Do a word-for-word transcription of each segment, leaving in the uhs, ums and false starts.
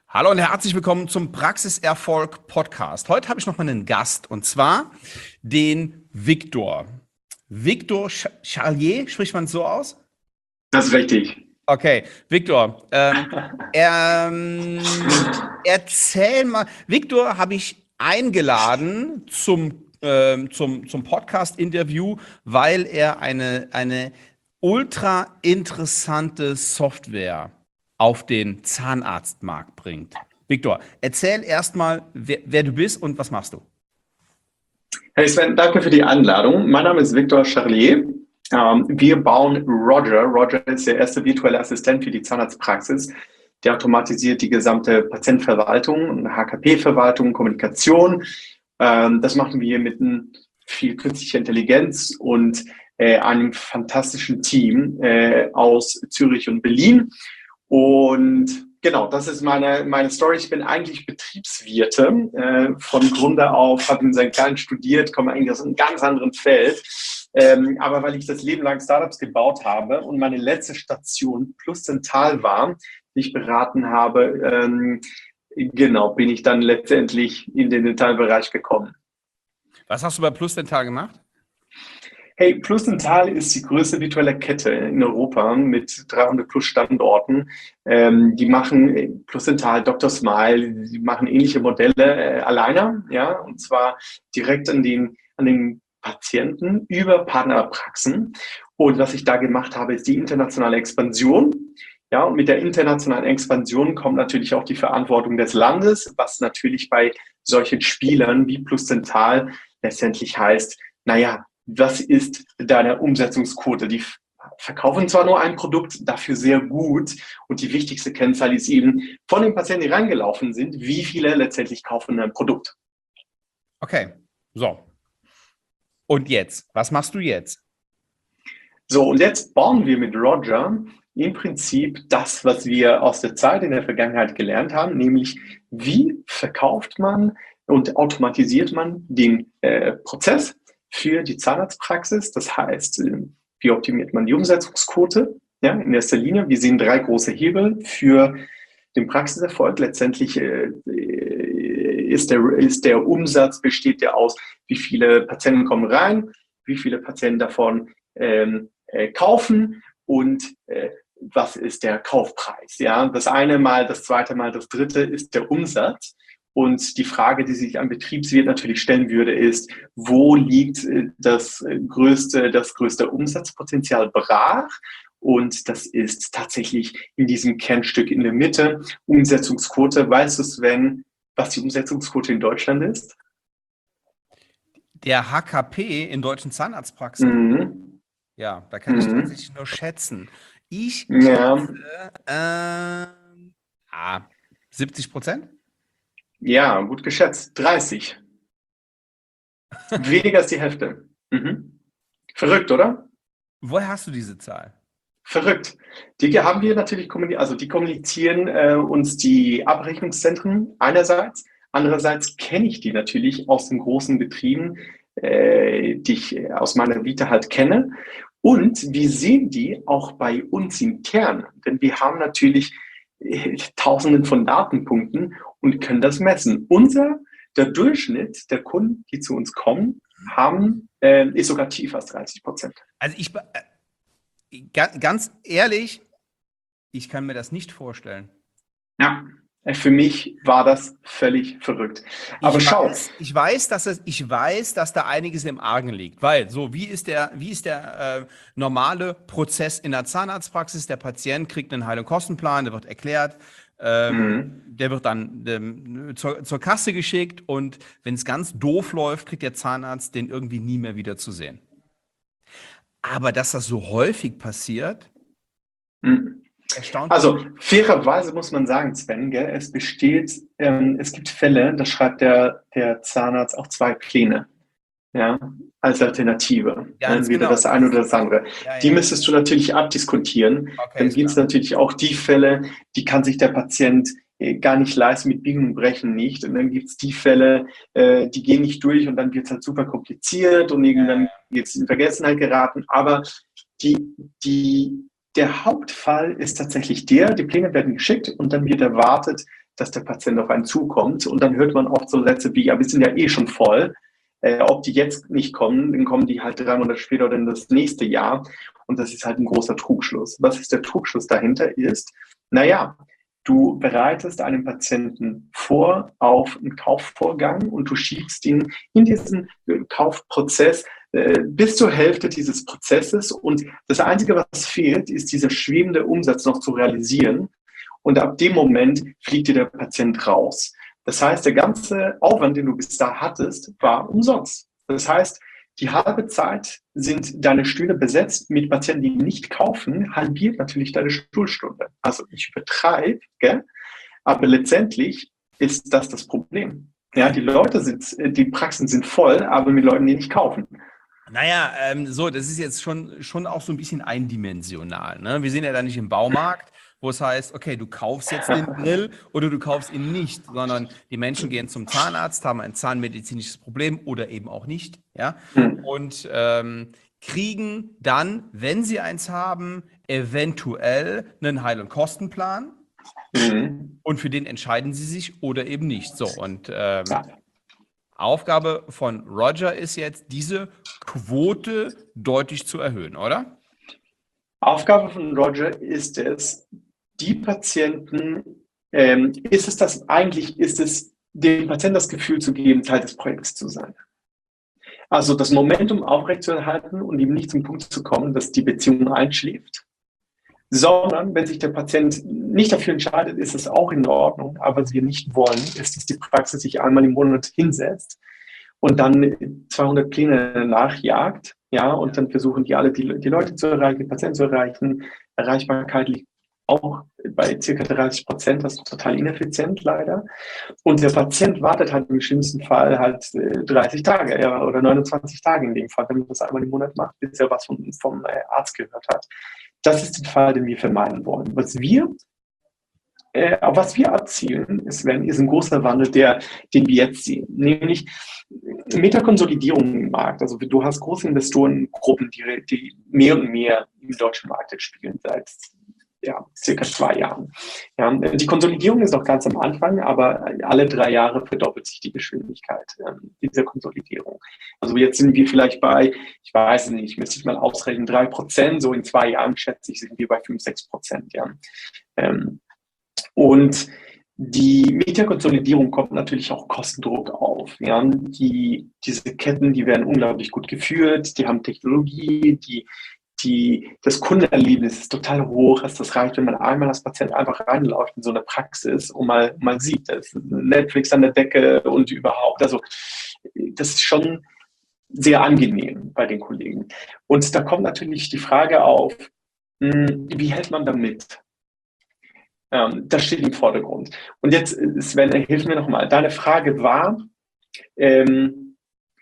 Hallo und herzlich willkommen zum Praxiserfolg Podcast. Heute habe ich noch mal einen Gast und zwar den Viktor. Viktor Ch- Charlier, spricht man es so aus? Das ist richtig. Okay, Viktor, ähm, ähm, erzähl mal. Viktor habe ich eingeladen zum, ähm, zum, zum Podcast-Interview, weil er eine, eine ultra interessante Software auf den Zahnarztmarkt bringt. Viktor, erzähl erstmal, wer, wer du bist und was machst du? Hey Sven, danke für die Einladung. Mein Name ist Viktor Charlier. Ähm, wir bauen Roger. Roger ist der erste virtuelle Assistent für die Zahnarztpraxis. Der automatisiert die gesamte Patientenverwaltung, H K P-Verwaltung, Kommunikation. Ähm, das machen wir mit ein, viel künstlicher Intelligenz und äh, einem fantastischen Team äh, aus Zürich und Berlin. Und genau, das ist meine, meine Story. Ich bin eigentlich Betriebswirte, äh, von Grunde auf, habe in Sankt Gallen studiert, komme eigentlich aus einem ganz anderen Feld. Ähm, aber weil ich das Leben lang Startups gebaut habe und meine letzte Station Plus Dental war, die ich beraten habe, ähm, genau, bin ich dann letztendlich in den Dentalbereich gekommen. Was hast du bei Plus Dental gemacht? Hey, Plus Dental ist die größte virtuelle Kette in Europa mit dreihundert plus Standorten. Ähm, die machen äh, Plus Dental, Doktor Smile, die machen ähnliche Modelle äh, alleine, ja, und zwar direkt an den, an den Patienten über Partnerpraxen. Und was ich da gemacht habe, ist die internationale Expansion. Ja, und mit der internationalen Expansion kommt natürlich auch die Verantwortung des Landes, was natürlich bei solchen Spielern wie Plus Dental letztendlich heißt, naja, was ist deine Umsetzungsquote? Die verkaufen zwar nur ein Produkt, dafür sehr gut. Und die wichtigste Kennzahl ist eben von den Patienten, die reingelaufen sind, wie viele letztendlich kaufen ein Produkt. Okay, so. Und jetzt? Was machst du jetzt? So, und jetzt bauen wir mit Roger im Prinzip das, was wir aus der Zeit in der Vergangenheit gelernt haben, nämlich wie verkauft man und automatisiert man den äh, Prozess für die Zahnarztpraxis. Das heißt, äh, wie optimiert man die Umsetzungsquote? Ja, in erster Linie, wir sehen drei große Hebel für den Praxiserfolg. Letztendlich äh, ist, der, ist der Umsatz, besteht der aus, wie viele Patienten kommen rein, wie viele Patienten davon ähm, äh, kaufen und äh, was ist der Kaufpreis. Ja, das eine Mal, das zweite Mal, das dritte ist der Umsatz. Und die Frage, die sich ein Betriebswirt natürlich stellen würde, ist, wo liegt das größte, das größte Umsatzpotenzial brach? Und das ist tatsächlich in diesem Kernstück in der Mitte. Umsetzungsquote. Weißt du, Sven, was die Umsetzungsquote in Deutschland ist? Der H K P in deutschen Zahnarztpraxen? Mhm. Ja, da kann ich Mhm. tatsächlich nur schätzen. Ich Ja, schätze, äh, ah, siebzig Prozent? ja, gut geschätzt. dreißig. Weniger als die Hälfte. Mhm. Verrückt, oder? Woher hast du diese Zahl? Verrückt. Die haben wir natürlich kommuniziert, also die kommunizieren äh, uns die Abrechnungszentren einerseits. Andererseits kenne ich die natürlich aus den großen Betrieben, äh, die ich aus meiner Vita halt kenne. Und wir sehen die auch bei uns intern, denn wir haben natürlich äh, Tausenden von Datenpunkten und können das messen. Unser, der Durchschnitt der Kunden, die zu uns kommen, haben, äh, ist sogar tiefer als dreißig Prozent. Also ich, äh, ga- ganz ehrlich, ich kann mir das nicht vorstellen. Ja, für mich war das völlig verrückt. Aber Ich schau, weiß, ich weiß, dass es, ich weiß, dass da einiges im Argen liegt, weil so wie ist der, wie ist der äh, normale Prozess in der Zahnarztpraxis? Der Patient kriegt einen Heil- und Kostenplan, der wird erklärt, ähm, mhm. der wird dann ähm, zur, zur Kasse geschickt und wenn es ganz doof läuft, kriegt der Zahnarzt den irgendwie nie mehr wieder zu sehen. Aber dass das so häufig passiert, Mhm. erstaunt mich. Also fairerweise muss man sagen, Sven, gell, es besteht, ähm, es gibt Fälle, da schreibt der, der Zahnarzt auch zwei Pläne, ja, als Alternative. Ganz Entweder genau. das eine oder das andere. Ja, Die ja. müsstest du natürlich abdiskontieren. Okay, Dann ist gibt es klar. natürlich auch die Fälle, die kann sich der Patient äh, gar nicht leisten, mit Biegen und Brechen nicht. Und dann gibt es die Fälle, äh, die gehen nicht durch und dann wird es halt super kompliziert und irgendwann wird es in Vergessenheit geraten. Aber die, die, der Hauptfall ist tatsächlich der, die Pläne werden geschickt und dann wird erwartet, dass der Patient auf einen zukommt. Und dann hört man oft so Sätze wie, ja, wir sind ja eh schon voll. Äh, ob die jetzt nicht kommen, dann kommen die halt drei Monate später oder in das nächste Jahr. Und das ist halt ein großer Trugschluss. Was ist der Trugschluss dahinter? Ist, naja, du bereitest einen Patienten vor auf einen Kaufvorgang und du schiebst ihn in diesen Kaufprozess äh, bis zur Hälfte dieses Prozesses. Und das Einzige, was fehlt, ist dieser schwebende Umsatz noch zu realisieren. Und ab dem Moment fliegt dir der Patient raus. Das heißt, der ganze Aufwand, den du bis da hattest, war umsonst. Das heißt, die halbe Zeit sind deine Stühle besetzt mit Patienten, die nicht kaufen, halbiert natürlich deine Stuhlstunde. Also ich übertreibe, gell? Aber letztendlich ist das das Problem. Ja, die Leute sind, die Praxen sind voll, aber mit Leuten, die nicht kaufen. Naja, ähm, so, das ist jetzt schon, schon auch so ein bisschen eindimensional. Ne? Wir sind ja da nicht im Baumarkt, wo es heißt, okay, du kaufst jetzt den Grill oder du kaufst ihn nicht, sondern die Menschen gehen zum Zahnarzt, haben ein zahnmedizinisches Problem oder eben auch nicht, ja, Hm. und ähm, kriegen dann, wenn sie eins haben, eventuell einen Heil- und Kostenplan Mhm. und für den entscheiden sie sich oder eben nicht. So, und ähm, Ja. Aufgabe von Roger ist jetzt, diese Quote deutlich zu erhöhen, oder? Aufgabe von Roger ist es, die Patienten, ähm, ist es das eigentlich, ist es dem Patienten das Gefühl zu geben, Teil des Projekts zu sein. Also das Momentum aufrechtzuerhalten und ihm nicht zum Punkt zu kommen, dass die Beziehung einschläft, sondern wenn sich der Patient nicht dafür entscheidet, ist es auch in Ordnung, aber was wir nicht wollen, ist, dass die Praxis sich einmal im Monat hinsetzt und dann zweihundert Pläne nachjagt, ja, und dann versuchen die alle, die, die Leute zu erreichen, die Patienten zu erreichen. Erreichbarkeit liegt auch bei circa dreißig Prozent, das ist total ineffizient leider. Und der Patient wartet halt im schlimmsten Fall halt dreißig Tage, ja, oder neunundzwanzig Tage in dem Fall, wenn man das einmal im Monat macht, bis er was vom, vom Arzt gehört hat. Das ist der Fall, den wir vermeiden wollen. Was wir Äh, was wir erzielen, ist, wenn, ist ein großer Wandel, der, den wir jetzt sehen, nämlich mit der Konsolidierung im Markt. Also du hast große Investorengruppen, die, die mehr und mehr im deutschen Markt jetzt spielen seit ja, circa zwei Jahren. Ja, die Konsolidierung ist noch ganz am Anfang, aber alle drei Jahre verdoppelt sich die Geschwindigkeit ähm, dieser Konsolidierung. Also jetzt sind wir vielleicht bei, ich weiß nicht, müsste ich mal ausrechnen, drei Prozent, so in zwei Jahren schätze ich, sind wir bei fünf, sechs Prozent. Ja. Ähm, Und die mit der Konsolidierung kommt natürlich auch Kostendruck auf. Ja. Die, diese Ketten, die werden unglaublich gut geführt, die haben Technologie, die, die, das Kundenerlebnis ist total hoch. Also das reicht, wenn man einmal als Patient einfach reinläuft in so eine Praxis und mal, mal sieht, da ist Netflix an der Decke und überhaupt. Also das ist schon sehr angenehm bei den Kollegen. Und da kommt natürlich die Frage auf, wie hält man damit? Ähm, das steht im Vordergrund. Und jetzt, Sven, hilf mir nochmal. Deine Frage war, ähm,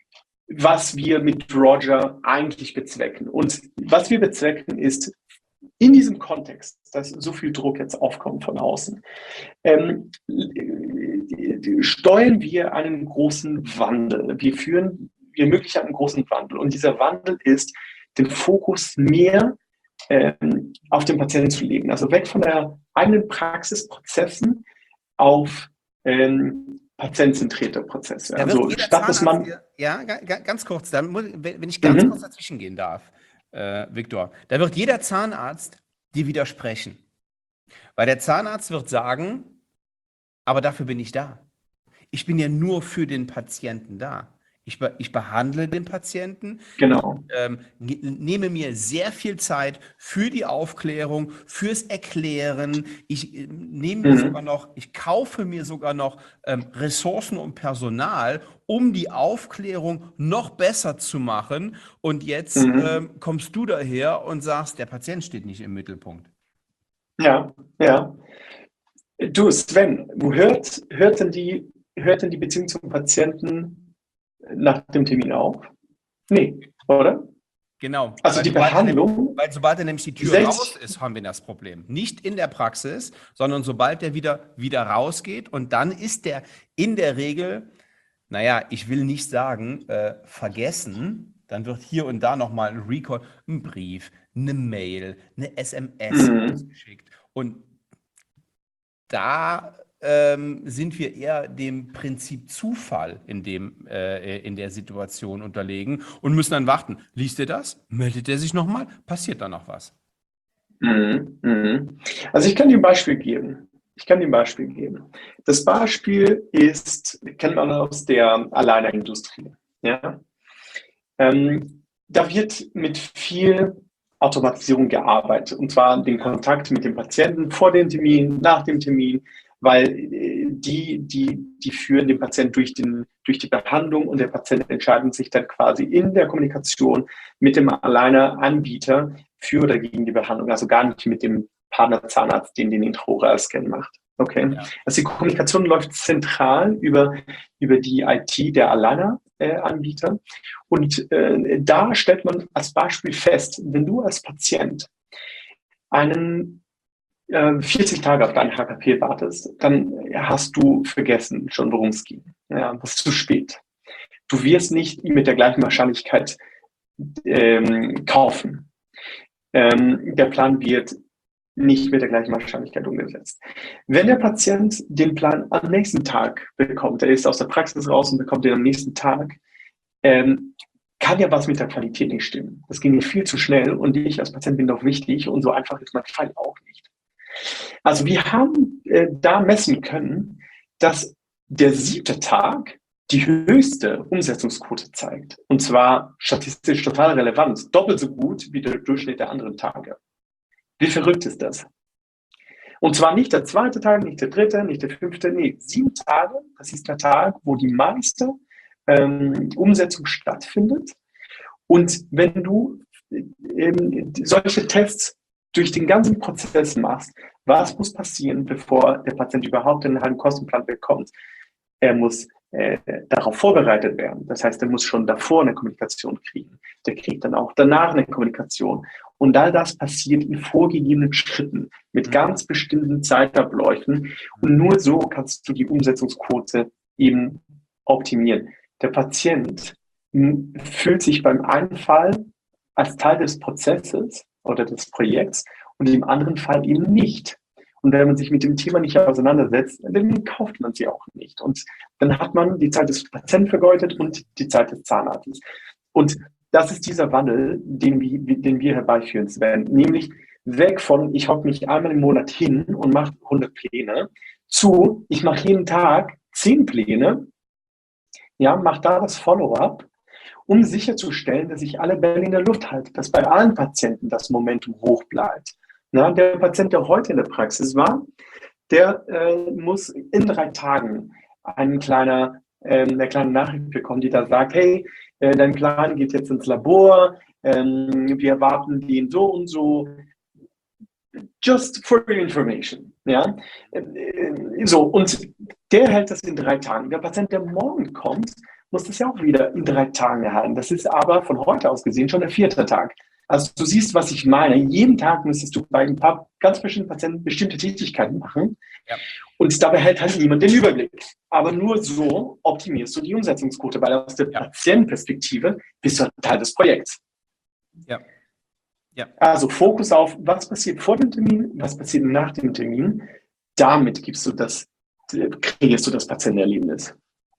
was wir mit Roger eigentlich bezwecken. Und was wir bezwecken ist, in diesem Kontext, dass so viel Druck jetzt aufkommt von außen, ähm, steuern wir einen großen Wandel. Wir führen, wir ermöglichen einen großen Wandel. Und dieser Wandel ist, den Fokus mehr ähm, auf den Patienten zu legen. Also weg von der eigenen Praxisprozessen auf ähm, patientenzentrierte Prozesse. Da Also wird jeder statt dass man Zahnarzt, ja, ga- ga- ganz kurz, da muss, wenn wenn ich ganz mhm. kurz dazwischen gehen darf, äh, Viktor, da wird jeder Zahnarzt dir widersprechen. Weil der Zahnarzt wird sagen, aber dafür bin ich da. Ich bin ja nur für den Patienten da. Ich, be ich behandle den Patienten, Genau. ähm, ge- nehme mir sehr viel Zeit für die Aufklärung, fürs Erklären. Ich äh, nehme mir sogar Mhm. noch, ich kaufe mir sogar noch ähm, Ressourcen und Personal, um die Aufklärung noch besser zu machen. Und jetzt Mhm. ähm, kommst du daher und sagst, der Patient steht nicht im Mittelpunkt. Ja, ja. Du, Sven, wo hört, hört, denn die, hört denn die Beziehung zum Patienten nach dem Termin auf? Nee, oder? Genau, Also weil die sobald er, nem- Behandlung, weil sobald er nämlich die Tür raus sechzig, ist, haben wir das Problem. Nicht in der Praxis, sondern sobald er wieder, wieder rausgeht und dann ist der in der Regel, naja, ich will nicht sagen, äh, vergessen. Dann wird hier und da nochmal ein Recall, ein Brief, eine Mail, eine S M S mhm. rausgeschickt. Und da ähm, sind wir eher dem Prinzip Zufall in dem, äh, in der Situation unterlegen und müssen dann warten. Liest er das? Meldet er sich nochmal? Passiert dann noch was? Mhm, mhm. Also ich kann dir ein Beispiel geben. Ich kann dir ein Beispiel geben. Das Beispiel ist, kennt man aus der Aligner-Industrie. Ja? Ähm, da wird mit viel Automatisierung gearbeitet, und zwar den Kontakt mit dem Patienten vor dem Termin, nach dem Termin, weil äh, die, die, die führen den Patienten durch, den, durch die Behandlung, und der Patient entscheidet sich dann quasi in der Kommunikation mit dem Aligner-Anbieter für oder gegen die Behandlung, also gar nicht mit dem Partner-Zahnarzt, den den Intraoral-Scan macht. Okay. Ja. Also die Kommunikation läuft zentral über, über die I T der Aligner-Anbieter. Äh, und äh, da stellt man als Beispiel fest, wenn du als Patient einen äh, vierzig Tage auf deinen H K P wartest, dann hast du vergessen schon, worum es ging. Ja, das ist zu spät. Du wirst nicht mit der gleichen Wahrscheinlichkeit ähm, kaufen. Ähm, der Plan wird nicht mit der gleichen Wahrscheinlichkeit umgesetzt. Wenn der Patient den Plan am nächsten Tag bekommt, er ist aus der Praxis raus und bekommt den am nächsten Tag, ähm, kann ja was mit der Qualität nicht stimmen. Das ging viel zu schnell, und ich als Patient bin doch wichtig, und so einfach ist mein Fall auch nicht. Also wir haben äh, da messen können, dass der siebte Tag die höchste Umsetzungsquote zeigt. Und zwar statistisch total relevant, doppelt so gut wie der Durchschnitt der anderen Tage. Wie verrückt ist das? Und zwar nicht der zweite Tag, nicht der dritte, nicht der fünfte, nee, sieben Tage, das ist der Tag, wo die meiste ähm, Umsetzung stattfindet. Und wenn du ähm, solche Tests durch den ganzen Prozess machst, was muss passieren, bevor der Patient überhaupt einen halben Kostenplan bekommt? Er muss äh, darauf vorbereitet werden. Das heißt, er muss schon davor eine Kommunikation kriegen. Der kriegt dann auch danach eine Kommunikation. Und all das passiert in vorgegebenen Schritten mit ganz bestimmten Zeitabläufen. Und nur so kannst du die Umsetzungsquote eben optimieren. Der Patient fühlt sich beim einen Fall als Teil des Prozesses oder des Projekts und im anderen Fall eben nicht. Und wenn man sich mit dem Thema nicht auseinandersetzt, dann kauft man sie auch nicht. Und dann hat man die Zeit des Patienten vergeudet und die Zeit des Zahnarztes. Und das ist dieser Wandel, den wir, den wir herbeiführen werden. Nämlich weg von, ich hocke mich einmal im Monat hin und mache hundert Pläne, zu, ich mache jeden Tag zehn Pläne, ja, mache da das Follow-up, um sicherzustellen, dass ich alle Bälle in der Luft halte, dass bei allen Patienten das Momentum hoch bleibt. Na, der Patient, der heute in der Praxis war, der äh, muss in drei Tagen einen kleiner, äh, eine kleine Nachricht bekommen, die da sagt, hey, äh, dein Plan geht jetzt ins Labor, ähm, wir erwarten den so und so. Just for your information. Ja? Äh, so, und der hält das in drei Tagen. Der Patient, der morgen kommt, muss das ja auch wieder in drei Tagen erhalten. Das ist aber von heute aus gesehen schon der vierte Tag. Also du siehst, was ich meine. Jeden Tag müsstest du bei ein paar ganz bestimmten Patienten bestimmte Tätigkeiten machen. Ja. Und dabei hält halt niemand den Überblick. Aber nur so optimierst du die Umsetzungsquote, weil aus der ja. Patientenperspektive bist du Teil des Projekts. Ja. Ja. Also Fokus auf, was passiert vor dem Termin, was passiert nach dem Termin. Damit gibst du das, kreierst du das Patientenerlebnis.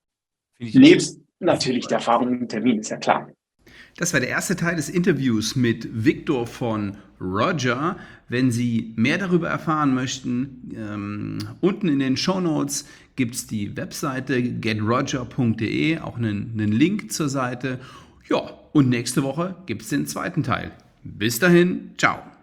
Nebst natürlich der Erfahrung im Termin, ist ja klar. Das war der erste Teil des Interviews mit Victor von Roger. Wenn Sie mehr darüber erfahren möchten, ähm, unten in den Shownotes gibt es die Webseite get roger punkt de, auch einen, einen Link zur Seite. Ja, und nächste Woche gibt es den zweiten Teil. Bis dahin, ciao.